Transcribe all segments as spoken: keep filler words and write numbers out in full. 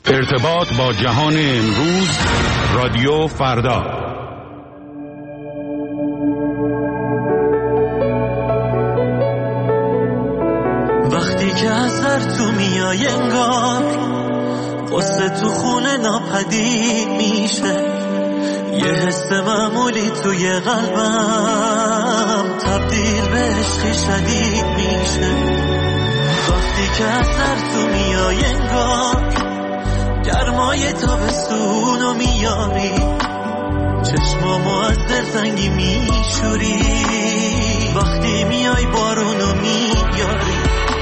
ارتباط با جهان امروز، رادیو فردا. وقتی که از سر تو میای انگار قصه تو خونه ناپدید میشه، یه حس معمولی توی قلبم تبدیل به عشقی شدید میشه. وقتی که از سر تو میای انگار گرمای تابستونو میاری، چشمامو از دلتنگی میشوری، وقتی میای بارونو میاری.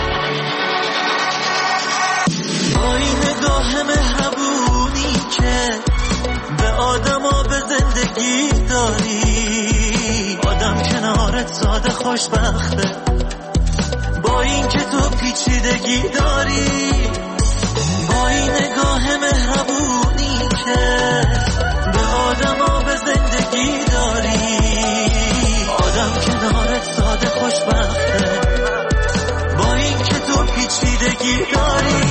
با این نگاه مهربونی که به آدما به زندگی داری، آدم کنارت ساده خوشبخته. با این که تو پیچیدگی داری، با این نگاه مهربونی که به آدما به زندگی داری، آدم کنارت ساده خوشبخته. با این که تو پیچیدگی داری.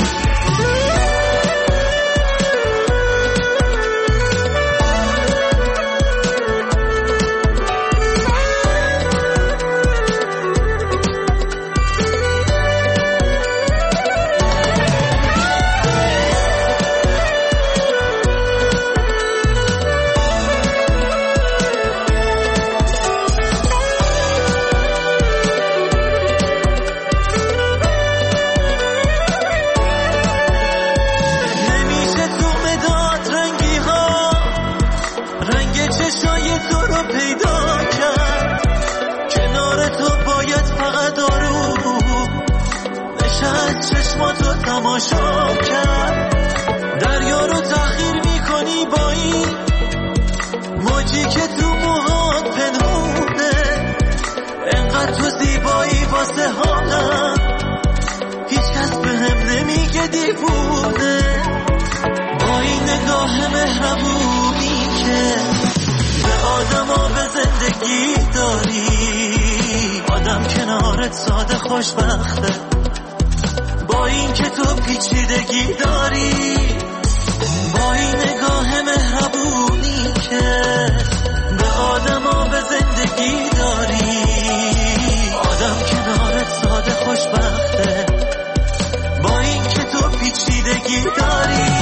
تماشا کرد دریا رو تخیل میکنی با این موجی که تو موهات پنهونه. انقدر تو زیبایی واسه حالم، هیچ کس به هم نمیگه دیوونه. با این نگاه مهربونی که به آدما به زندگی داری، آدم کنارت ساده خوشبخته. با این که تو پیچیدگی داری، با این نگاه مهربونی که به آدما به زندگی داری، آدم کنارت ساده خوشبخته. با این که تو پیچیدگی داری.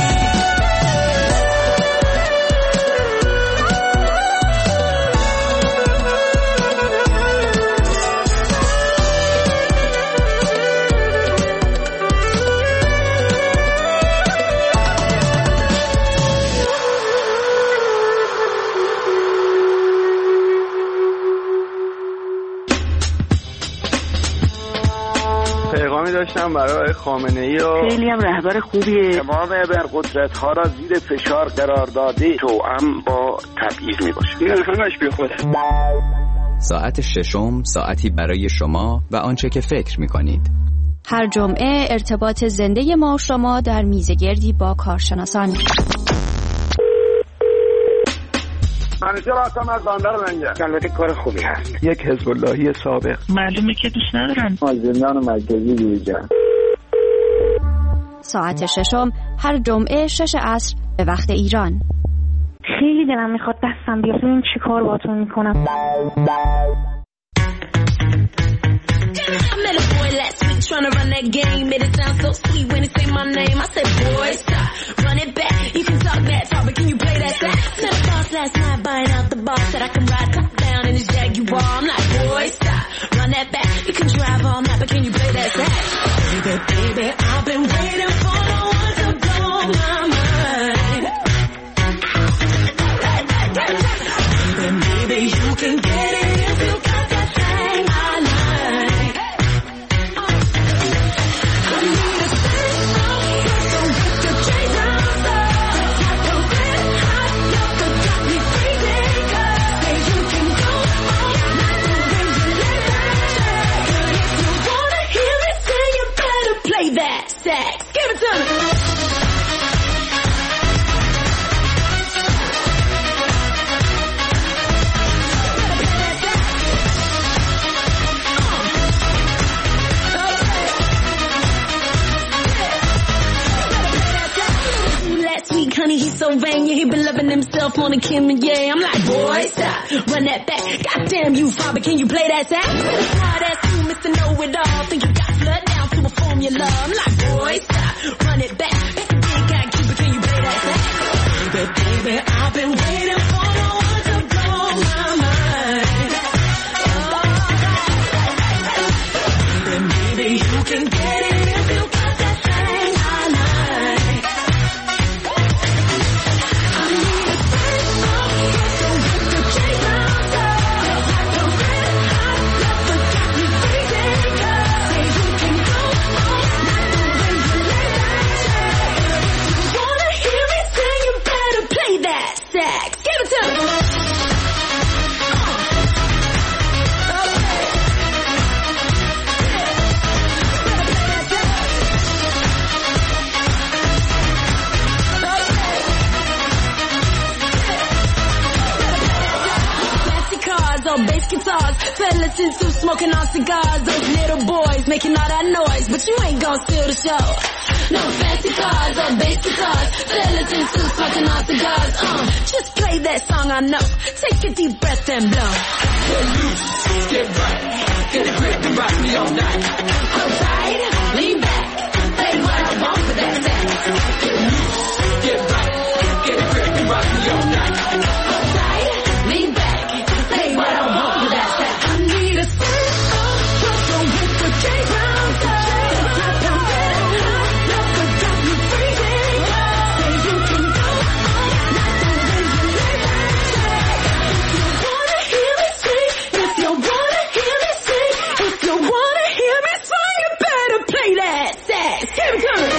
داشتم برای خامنه‌ای و خیلی هم رهبر خوبیه. تمام ابرقدرت‌ها را زیر فشار قرار داده، توأم با تبعیض میباشه. این همش بی خوده. ساعت ششم، ساعتی برای شما و آنچه که فکر میکنید. هر جمعه ارتباط زنده ما و شما در میزگردی با کارشناسان. همیشه راستم از بندر منگه. البته کار خوبی هست. یک حزب اللهی سابق. معلومه که دوست ندارن. از زندان مرکزی بیرون. ساعت ششم هر جمعه شش عصر به وقت ایران. خیلی دلم میخواد دستم بیاد ببین چی کار باهاتون میکنم. Trying to run that game, made it sound so sweet when it say my name. I said, boy, stop, run it back. You can talk that talk, but can you play that sax? Met a boss last night, buying out the boss. Said I can ride top down in his Jaguar. I'm like, boy, stop, run that back. You can drive all night, but can you play that sax? Baby, baby, I've been waiting for the one to blow my mind. Baby, baby, you can get it if you got that thing I like. That sex. Give it to me. money, he's so vain, yeah, he been loving himself on a Kim and yeah. I'm like, boy, stop, run that back. Goddamn you, father, can you play that sax? Hard ass you, Mister Know-It-All, think you got blood down to a formula. I'm like, boy, stop, run it back. That's the big guy, Cupid, can you play that sax? Baby, baby, I've been waiting for the one to blow my mind. Oh, then maybe you can get it if you got that thing I like. I need a thing so with the J round up, like a red hot pepper, got me freezing cold. Say you can go all night the way you lay that sax. If you wanna hear me sing, you better play that sax. Give it to me. Or bass guitars, fellas in suits smoking on cigars. Those little boys making all that noise, but you ain't gon' steal the show. No fancy cars or bass guitars, fellas in suits smoking on cigars. Uh, just play that song I know. Take a deep breath and blow. Get loose, get right, get a grip and rock me all night. Hold tight, lean back, play what I want for that sax. Get loose, get right, get a grip and rock me all night. Hold tight, lean back. What I want for that sax. I need a simple trouble with the J round up. Like a red hot pepper, got me freezing cold. Say you can go all night the way you lay that sax. If you wanna hear me sing, if you wanna hear me sing, if you wanna hear me sing, you better play that sax. Give it to me.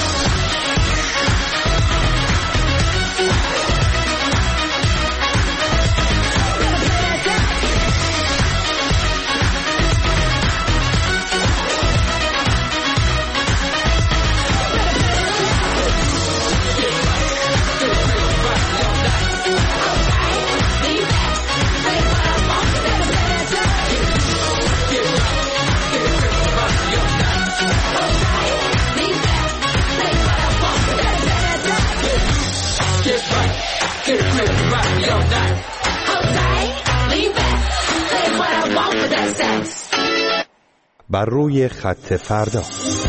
بر روی خط فردا.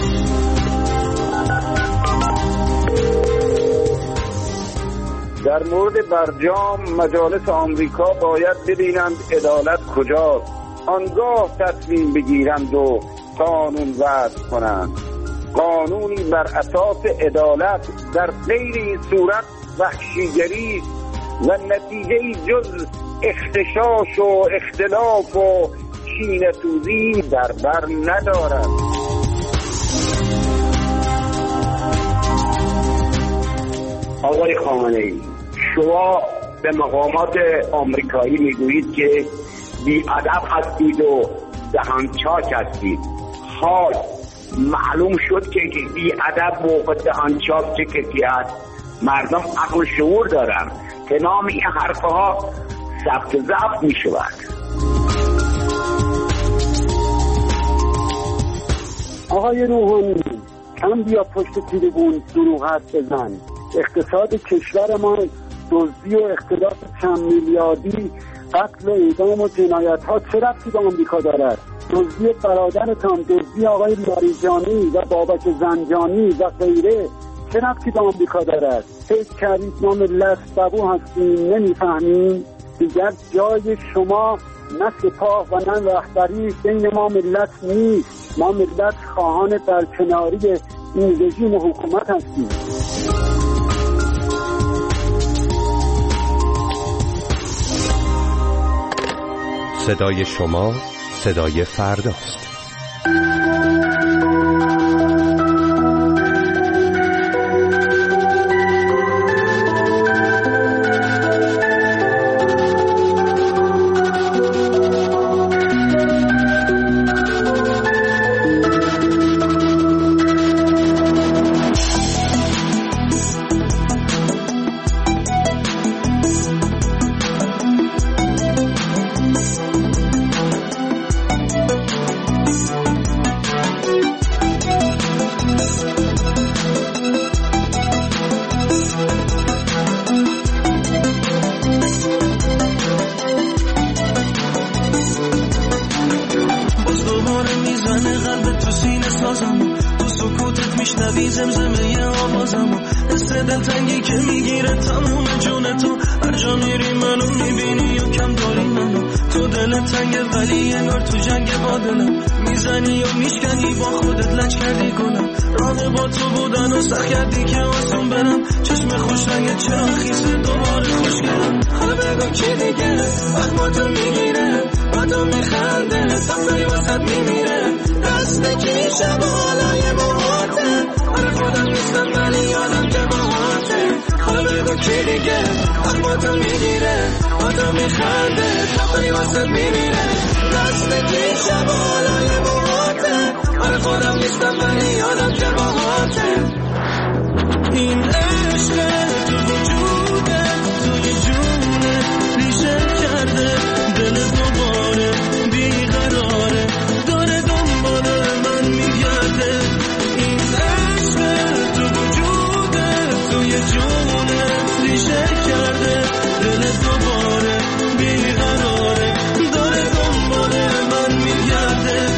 در مورد برجام مجالس آمریکا باید ببینند عدالت کجاست، آنگاه تصمیم بگیرند و قانون وضع کنند. قانونی بر اساس عدالت در غیر این صورت وحشیگری و نتیجه جز اختشاش و اختلاف و کینه‌توزی در بر ندارد. آقای خامنه‌ای، شما به مقامات آمریکایی میگویید که بی‌ادب هستید و دهانچاک هستید. حال معلوم شد که بی‌ادب و دهانچاک چه کسی است. مردم عقل و شعور دارن. تمام این حرفها ثبت ضبط می شود. آقای روحانی، کم بیا پشت تریبون دروغ حرف بزن. اقتصاد کشور ما دزدی و اختلاف چند میلیاردی، قتل و اعدام و جنایت ها چه ربطی به آمریکا دارد؟ دزدی برادرتان، دزدی آقای لاریجانی و بابک زنجانی و غیره چه ربطی به آمریکا دارد؟ فکر کردید ما ملت سبو هستیم نمیفهمیم؟ دیگر جای شما نه سپاه و نه رهبری بین ما ملت نیست. ما ملت خواهان برکناری این رژیم و حکومت هستیم. صدای شما صدای فرداست. میشنوی زمزمه آوازمو، حس دلتنگی که میگیره تموم جون تو. هر جا میری منو میبینی و کم داری منو، تو دل تنگه ولی انگار تو جنگ با دلم، میزنی و میشکنی با خودت لج کردی گلم. راه با تو بودن و سخت کردی که آسون برم، چشم خوش رنگت چرا خیسه دوباره خوش کردم. حالا بگو کی دیگه وقت با تو میگیره، با تو میخنده سفری واسد میمیره، دست کی شب و حالای موهاته، آره خودم نیستم ولی یادم که باهاته. حالا بگو کی دیگه وقت با تو میگیره، با تو میخنده سفری واسد میمیره، دست کی شب و حالای موهاته، آره خودم نیستم ولی یادم که باهاته. این عشق تو وجوده، توی جونه ریشه کرده، دل دوباره بیقراره، داره دنبال من میگرده. این عشق تو وجوده، توی جونه ریشه کرده، دل دوباره بیقراره، داره دنبال من میگرده.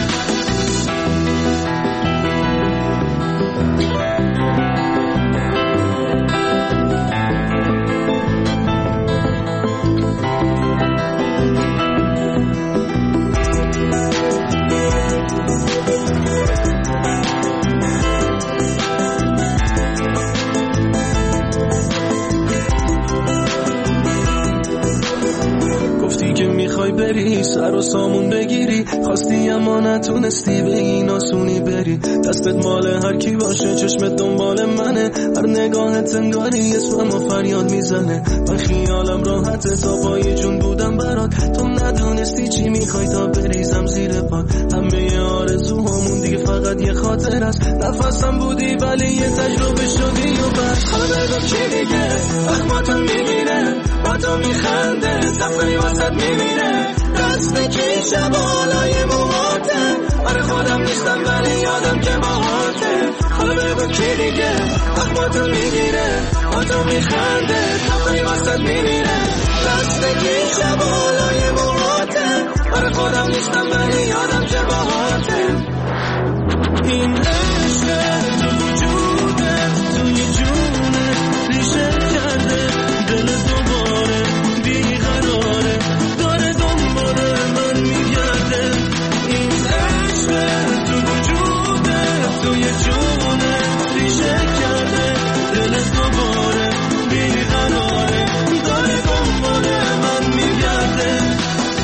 بری سر و سامون بگیری، خواستی اما نتونستی به این آسونی بری، دستت مال هر کی باشه چشمت دنبال منه، هر نگاهت انگاری اسممو فریاد میزنه. من خیالم راحته تا پای جون بودم برات، تو ندونستی چی میخوای تا بریزم زیر پات. همه آرزوهامون دیگه فقط یه خاطر است، نفسم بودی ولی یه تجربه شدی و بس. حالا بگو کی دیگه وقت با تو میگیره، با تو میخنده سفری واسد میمیره، دست کی شب و حالای موهاته، آره خودم نیستم ولی یادم که باهاته. حالا بگو کی دیگه وقت با تو میگیره، با تو میخنده سفری واسد میمیره، دست کی شب و حالای موهاته، آره خودم نیستم ولی یادم که باهاته. این عشق تو وجوده، توی جونه ریشه کرده، دل دوباره بیقراره، داره دنبال من میگرده. این عشق تو وجوده، توی جونه ریشه کرده، دل دوباره بیقراره، داره دنبال من میگرده.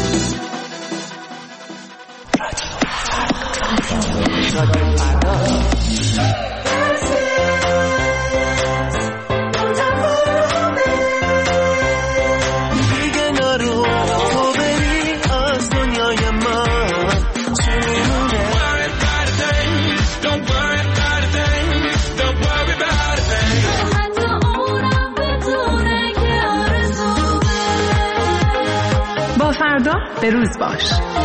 با فردا به روز باش.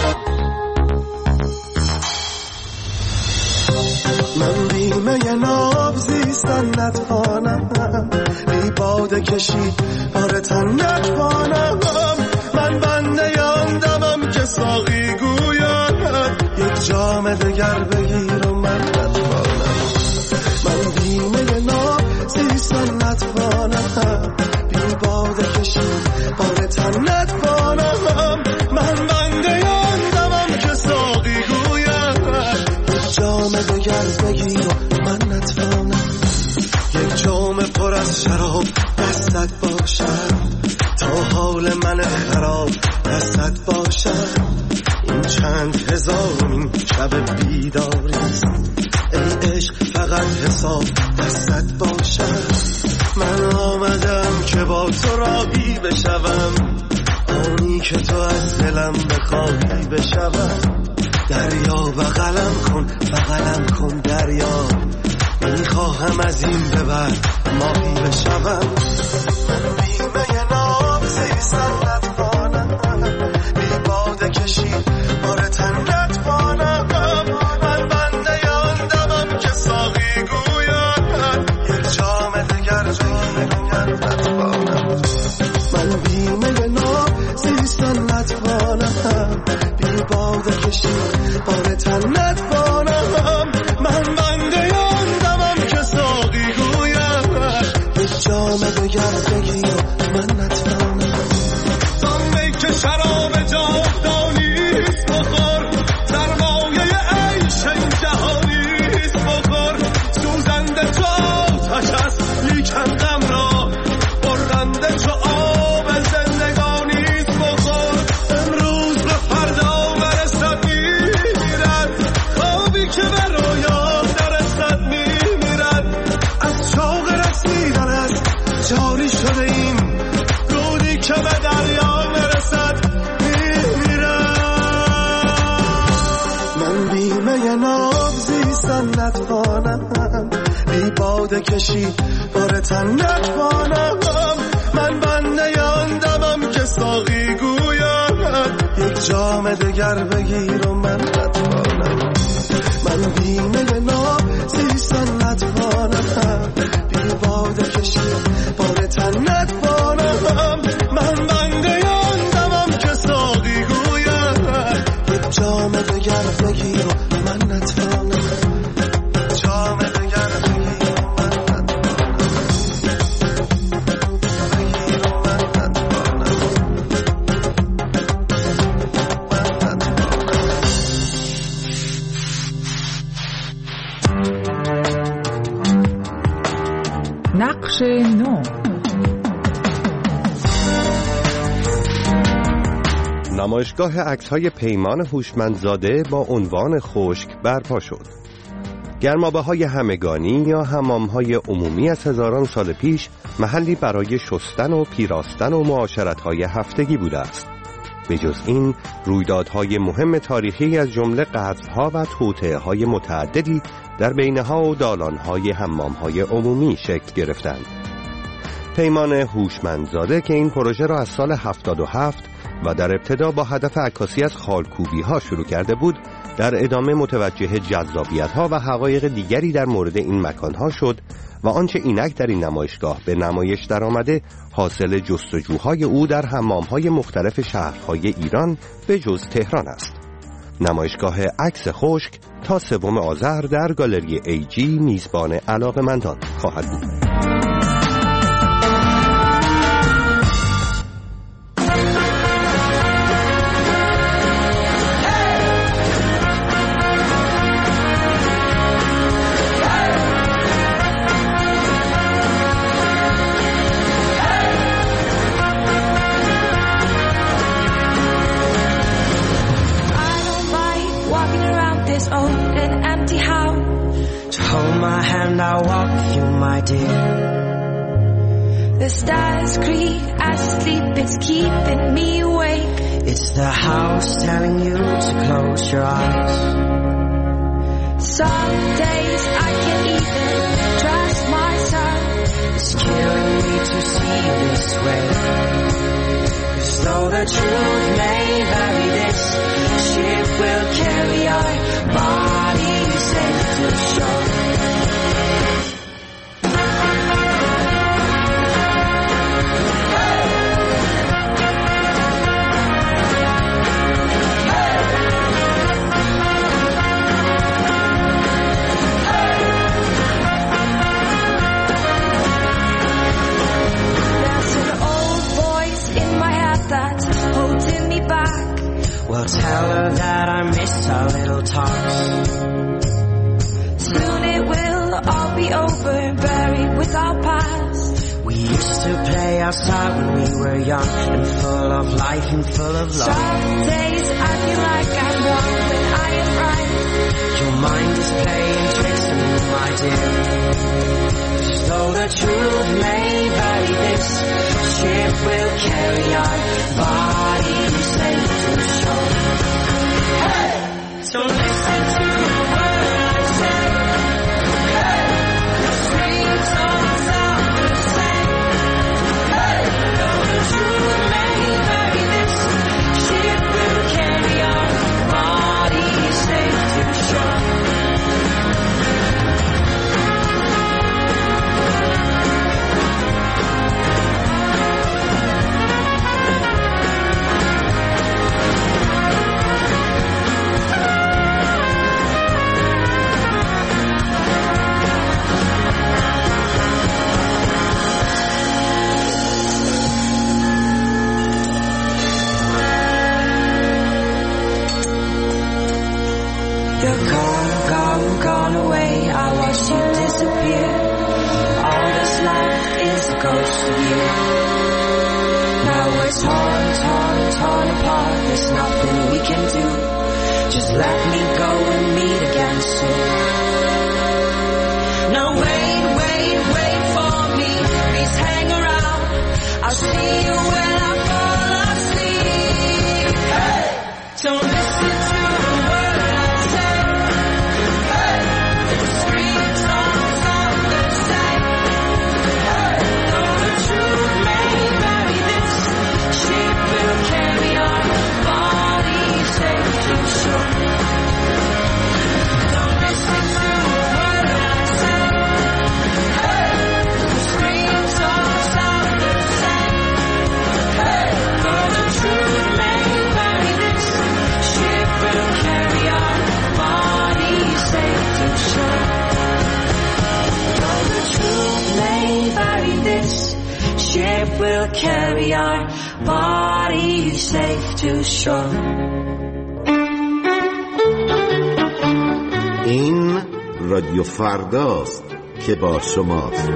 من بیمه ناب زیستن نتوانم، بی باده کشید آره تن نتوانم، من بنده آندمم که ساقی گوید یک جام دگر بگیر و من نتوانم. من بیمه ناب زیستن نتوانم، بی باده کشید آره تن نتوانم، من بنده آندمم که ساقی گوید یک جام دگر بگیر و من نتوانم. یک جام پر از شراب دستت باشم، تا حال من خراب دستت باشم. این چند هزارمین شب بیداری، ای عشق فقط حساب دستت باشم. من آمدم که با تو راهی بشوم، آنی که تو از دلم بخواهی بشوم. دریا بغلم کن بغلم کن دریا، میخواهم از این به بعد ماهی بشوم. من بیمه ناب زیستن نتوانم، بی باده کشید بار تن نتوانم، من بنده آندمم که ساقی گوید یک جام دگر بگیر نتوانم. من بیمه ناب زیستن نتوانم، بی باده کشید بار تن نتوانم، من بنده آندمم که خستگی و من نتوانم. تا می که شراب جاودانیست بخور، سرمایه عیش این جهانیست بخور. سوزنده تو آتش است لیکن غم را بردنده چو آب زندگانیست بخور. امروز به فردا برسد میمیرد، خوابی که به رویا درستد میمیرد. از چاق رسیدن است جاری شده این رودی که به دریا برسد میمیرد. من بیمه ناب زیستن نتوانم، بی باده کشید بار تن نتوانم. من بنده آن دمم که ساقی گوید یک جام دگر بگیر و من نتوانم. من بیمه ناب زیستن نتوانم، بی باده کشید بار تن نتوانم. من بنده آن دمم که ساقی گوید یک جام دگر بگیر و من نتوانم. جام دگر بگیر و من نتوانم. بگیر و من نتوانم. من نتوانم. نقش نو. نمایشگاه عکس‌های پیمان هوشمندزاده با عنوان خشک برپا شد. گرمابه‌های همگانی یا حمام‌های عمومی از هزاران سال پیش محلی برای شستن و پیراستن و معاشرت‌های هفتگی بوده است. به جز این، رویدادهای مهم تاریخی از جمله قتل‌ها و توطئه‌های متعددی در بینه‌ها و دالان‌های حمام‌های عمومی شکل گرفتند. پیمان هوشمندزاده که این پروژه را از سال هفتاد و هفت و در ابتدا با هدف عکاسی از خالکوبی‌ها شروع کرده بود، در ادامه متوجه جذابیت‌ها و حقایق دیگری در مورد این مکان‌ها شد و آنچه اینک در این نمایشگاه به نمایش درآمده حاصل جستجوهای او در حمام‌های مختلف شهرهای ایران به جز تهران است. نمایشگاه عکس خشک تا سوم آذر در گالری ای جی میزبان علاقه‌مندان خواهد بود. The stars creep as I sleep, it's keeping me awake. It's the house telling you to close your eyes. Some days I can't even trust myself. It's killing me to see this way. 'Cause though the truth may vary, this ship will carry our bodies safe to shore. Well, tell her that I miss our little talks. Soon it will all be over, buried with our past. We used to play outside when we were young and full of life and full of love. Some days I feel like I'm wrong when I am right. Your mind is playing tricks on me, my dear. Though the truth may vary, this ship will carry our bodies safe to shore. Hey! So listen to the word I say. Hey! The streets all sound the same. Hey! Though the truth may vary, this ship will carry our bodies safe to shore. close to you. Now we're torn, torn, torn apart. There's nothing we can do. Just let me go and meet again soon. Now wait, wait, wait for me. Please hang around. I'll see you when I fall asleep. Hey! Don't listen to the word I say. Hey! The screams don't sound the same. Hey! Though the truth may vary, this ship will carry our bodies safe to shore. Don't listen to the word I say. Hey! The screams don't sound the same. Hey! Though the truth may vary, this ship will carry our bodies safe to shore. Though the truth may vary, this ship will carry our bodies safe to shore. این رادیو فرداست که با شماست.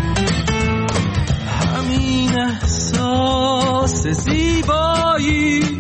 زیبایی